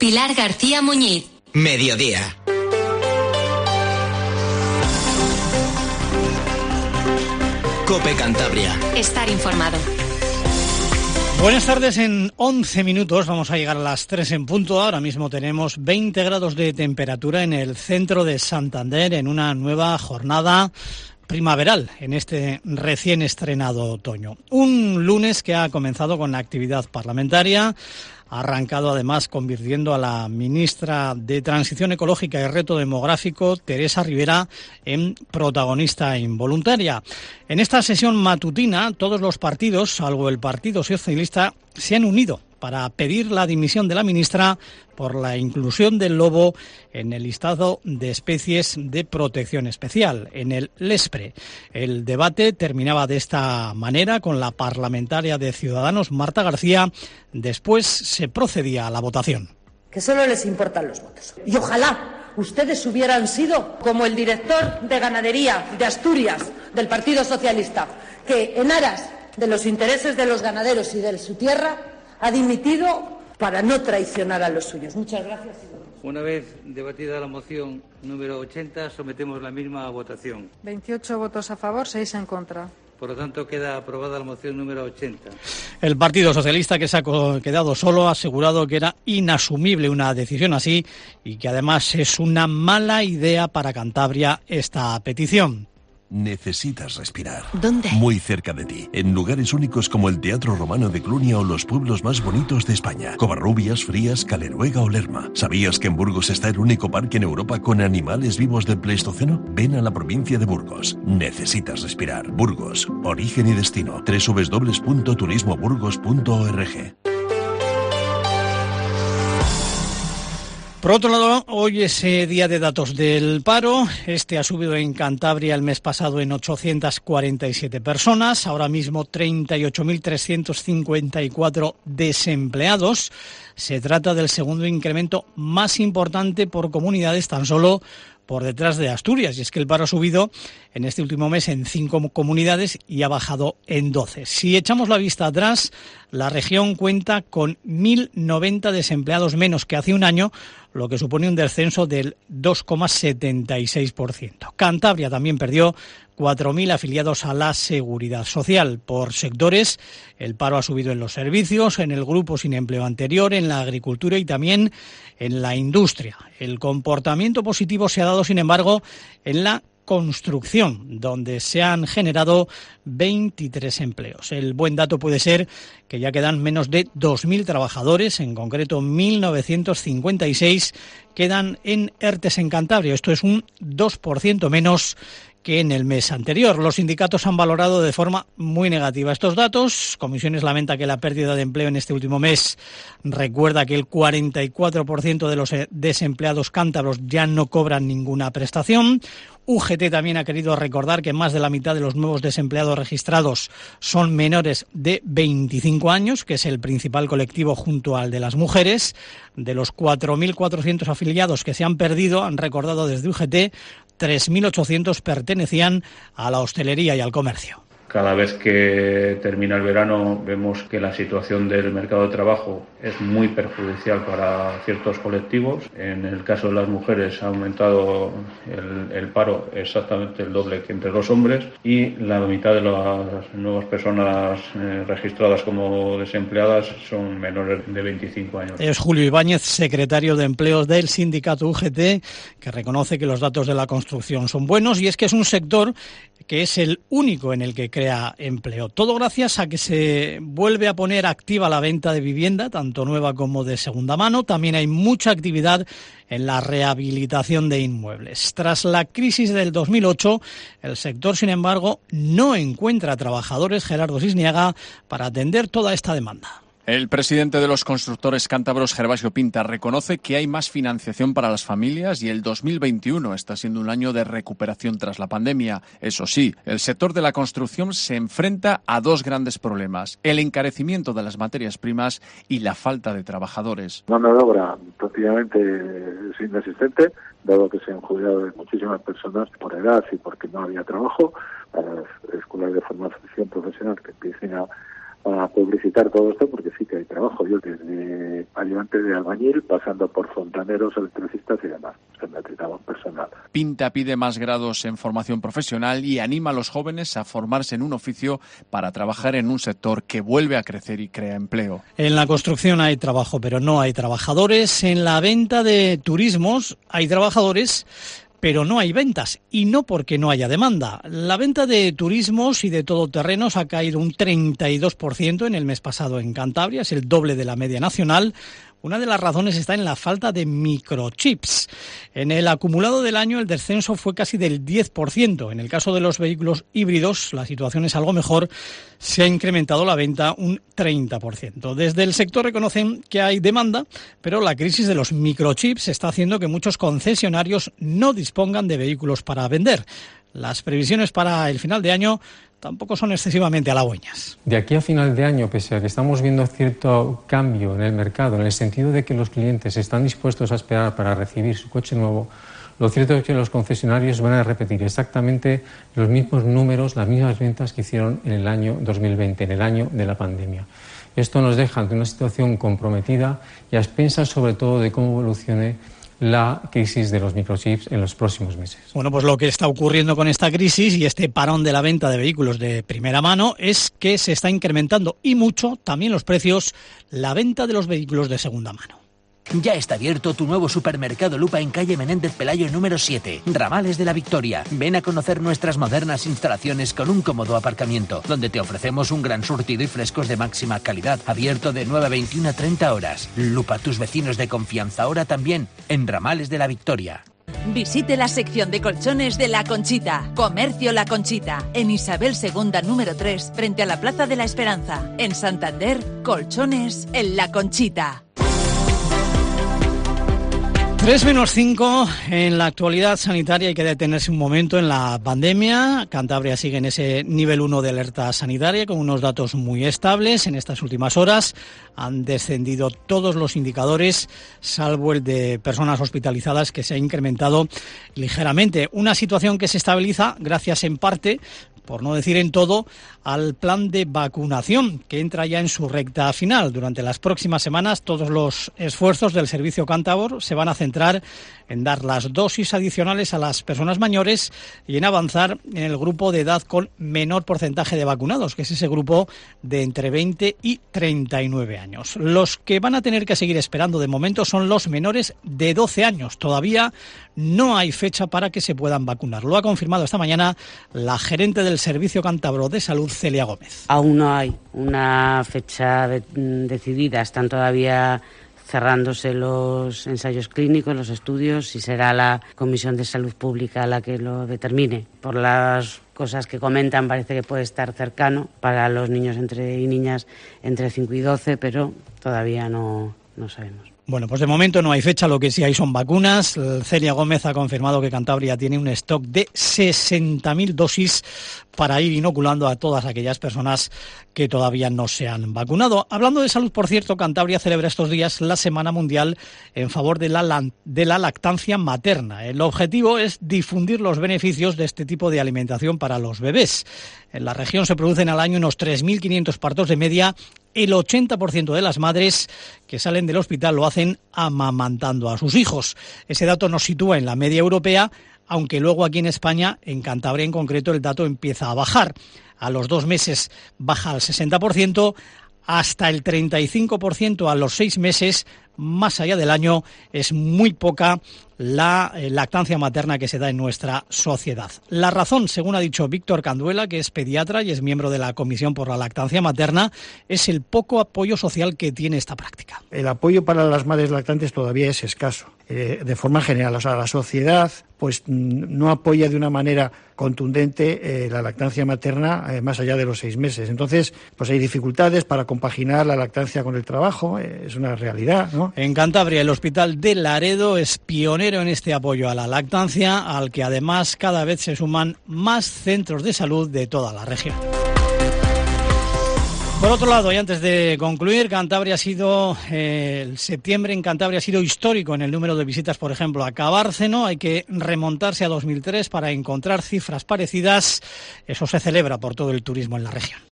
Pilar García Muñiz. Mediodía. COPE Cantabria. Estar informado. Buenas tardes, en 11 minutos vamos a llegar a las 3 en punto. Ahora mismo tenemos 20 grados de temperatura en el centro de Santander en una nueva jornada primaveral en este recién estrenado otoño. Un lunes que ha comenzado con la actividad parlamentaria, ha arrancado además convirtiendo a la ministra de Transición Ecológica y Reto Demográfico, Teresa Rivera, en protagonista involuntaria. En esta sesión matutina, todos los partidos, salvo el Partido Socialista, se han unido para pedir la dimisión de la ministra por la inclusión del lobo en el listado de especies de protección especial, en el LESPRE. El debate terminaba de esta manera con la parlamentaria de Ciudadanos, Marta García. Después se procedía a la votación. Que solo les importan los votos. Y ojalá ustedes hubieran sido como el director de Ganadería de Asturias, del Partido Socialista, que en aras de los intereses de los ganaderos y de su tierra ha dimitido para no traicionar a los suyos. Muchas gracias. Una vez debatida la moción número 80, sometemos la misma a votación. 28 votos a favor, 6 en contra. Por lo tanto, queda aprobada la moción número 80. El Partido Socialista, que se ha quedado solo, ha asegurado que era inasumible una decisión así y que además es una mala idea para Cantabria esta petición. Necesitas respirar. ¿Dónde? Muy cerca de ti, en lugares únicos como el Teatro Romano de Clunia o los pueblos más bonitos de España, Covarrubias, Frías, Caleruega o Lerma. ¿Sabías que en Burgos está el único parque en Europa con animales vivos del Pleistoceno? Ven a la provincia de Burgos. Necesitas respirar. Burgos, origen y destino. www.turismoburgos.org. Por otro lado, hoy es día de datos del paro. Este ha subido en Cantabria el mes pasado en 847 personas. Ahora mismo 38.354 desempleados. Se trata del segundo incremento más importante por comunidades, tan solo por detrás de Asturias. Y es que el paro ha subido en este último mes en 5 comunidades y ha bajado en 12. Si echamos la vista atrás, la región cuenta con 1.090 desempleados menos que hace un año, lo que supone un descenso del 2,76%. Cantabria también perdió 4.000 afiliados a la Seguridad Social. Por sectores, el paro ha subido en los servicios, en el grupo sin empleo anterior, en la agricultura y también en la industria. El comportamiento positivo se ha dado, sin embargo, en la construcción, donde se han generado 23 empleos. El buen dato puede ser que ya quedan menos de 2.000 trabajadores, en concreto 1.956 quedan en ERTES en Cantabria. Esto es un 2% menos que en el mes anterior. Los sindicatos han valorado de forma muy negativa estos datos. Comisiones lamenta que la pérdida de empleo en este último mes recuerda que el 44% de los desempleados cántabros ya no cobran ninguna prestación. UGT también ha querido recordar que más de la mitad de los nuevos desempleados registrados son menores de 25 años, que es el principal colectivo junto al de las mujeres. De los 4.400 afiliados que se han perdido, han recordado desde UGT, 3.800 pertenecían a la hostelería y al comercio. Cada vez que termina el verano vemos que la situación del mercado de trabajo es muy perjudicial para ciertos colectivos. En el caso de las mujeres ha aumentado el paro exactamente el doble que entre los hombres y la mitad de las nuevas personas registradas como desempleadas son menores de 25 años. Es Julio Ibáñez, secretario de Empleo del sindicato UGT, que reconoce que los datos de la construcción son buenos y es que es un sector que es el único en el que crea empleo. Todo gracias a que se vuelve a poner activa la venta de vivienda, tanto nueva como de segunda mano. También hay mucha actividad en la rehabilitación de inmuebles. Tras la crisis del 2008, el sector, sin embargo, no encuentra trabajadores, Gerardo Sisniaga, para atender toda esta demanda. El presidente de los constructores cántabros, Gervasio Pinta, reconoce que hay más financiación para las familias y el 2021 está siendo un año de recuperación tras la pandemia. Eso sí, el sector de la construcción se enfrenta a dos grandes problemas: el encarecimiento de las materias primas y la falta de trabajadores. Mano de obra prácticamente es inexistente, dado que se han jubilado muchísimas personas por edad y porque no había trabajo. Para las escuelas de formación profesional que empiecen a a publicitar todo esto, porque sí que hay trabajo. Yo desde ayudante de albañil, pasando por fontaneros, electricistas y demás. Necesitamos personal. Pinta pide más grados en formación profesional y anima a los jóvenes a formarse en un oficio para trabajar en un sector que vuelve a crecer y crea empleo. En la construcción hay trabajo, pero no hay trabajadores. En la venta de turismos hay trabajadores, pero no hay ventas, y no porque no haya demanda. La venta de turismos y de todoterrenos ha caído un 32% en el mes pasado en Cantabria, es el doble de la media nacional. Una de las razones está en la falta de microchips. En el acumulado del año el descenso fue casi del 10%. En el caso de los vehículos híbridos la situación es algo mejor. Se ha incrementado la venta un 30%. Desde el sector reconocen que hay demanda, pero la crisis de los microchips está haciendo que muchos concesionarios no dispongan de vehículos para vender. Las previsiones para el final de año tampoco son excesivamente halagüeñas. De aquí a final de año, pese a que estamos viendo cierto cambio en el mercado, en el sentido de que los clientes están dispuestos a esperar para recibir su coche nuevo, lo cierto es que los concesionarios van a repetir exactamente los mismos números, las mismas ventas que hicieron en el año 2020, en el año de la pandemia. Esto nos deja ante una situación comprometida y a expensas sobre todo de cómo evolucione la crisis de los microchips en los próximos meses. Bueno, pues lo que está ocurriendo con esta crisis y este parón de la venta de vehículos de primera mano es que se está incrementando y mucho también los precios, la venta de los vehículos de segunda mano. Ya está abierto tu nuevo supermercado Lupa en calle Menéndez Pelayo número 7, Ramales de la Victoria. Ven a conocer nuestras modernas instalaciones con un cómodo aparcamiento, donde te ofrecemos un gran surtido y frescos de máxima calidad, abierto de 9 a 21 a 30 horas. Lupa, tus vecinos de confianza, ahora también en Ramales de la Victoria. Visite la sección de colchones de La Conchita. Comercio La Conchita. En Isabel II número 3, frente a la Plaza de la Esperanza. En Santander, colchones en La Conchita. 3:05 en la actualidad sanitaria. Hay que detenerse un momento en la pandemia. Cantabria sigue en ese nivel 1 de alerta sanitaria con unos datos muy estables. En estas últimas horas han descendido todos los indicadores, salvo el de personas hospitalizadas, que se ha incrementado ligeramente. Una situación que se estabiliza gracias en parte, por no decir en todo, al plan de vacunación que entra ya en su recta final. Durante las próximas semanas todos los esfuerzos del Servicio Cántabro se van a centrar en dar las dosis adicionales a las personas mayores y en avanzar en el grupo de edad con menor porcentaje de vacunados, que es ese grupo de entre 20 y 39 años. Los que van a tener que seguir esperando de momento son los menores de 12 años. Todavía no hay fecha para que se puedan vacunar. Lo ha confirmado esta mañana la gerente del Servicio Cántabro de Salud, Celia Gómez. Aún no hay una fecha decidida, están todavía cerrándose los ensayos clínicos, los estudios, y será la Comisión de Salud Pública la que lo determine. Por las cosas que comentan parece que puede estar cercano para los niños y niñas entre 5 y 12, pero todavía no sabemos. Bueno, pues de momento no hay fecha, lo que sí hay son vacunas. Celia Gómez ha confirmado que Cantabria tiene un stock de 60.000 dosis para ir inoculando a todas aquellas personas que todavía no se han vacunado. Hablando de salud, por cierto, Cantabria celebra estos días la Semana Mundial en favor de la lactancia materna. El objetivo es difundir los beneficios de este tipo de alimentación para los bebés. En la región se producen al año unos 3.500 partos de media. El 80% de las madres que salen del hospital lo hacen amamantando a sus hijos. Ese dato nos sitúa en la media europea, aunque luego aquí en España, en Cantabria en concreto, el dato empieza a bajar. A los 2 meses baja al 60%, hasta el 35% a los 6 meses. Más allá del año es muy poca la lactancia materna que se da en nuestra sociedad. La razón, según ha dicho Víctor Canduela, que es pediatra y es miembro de la Comisión por la Lactancia Materna, es el poco apoyo social que tiene esta práctica. El apoyo para las madres lactantes todavía es escaso, de forma general. O sea, la sociedad pues no apoya de una manera contundente la lactancia materna más allá de los 6 meses. Entonces, pues hay dificultades para compaginar la lactancia con el trabajo, es una realidad, ¿no? En Cantabria, el Hospital de Laredo es pionero en este apoyo a la lactancia, al que además cada vez se suman más centros de salud de toda la región. Por otro lado, y antes de concluir, el septiembre en Cantabria ha sido histórico en el número de visitas, por ejemplo, a Cabárceno. Hay que remontarse a 2003 para encontrar cifras parecidas. Eso se celebra por todo el turismo en la región.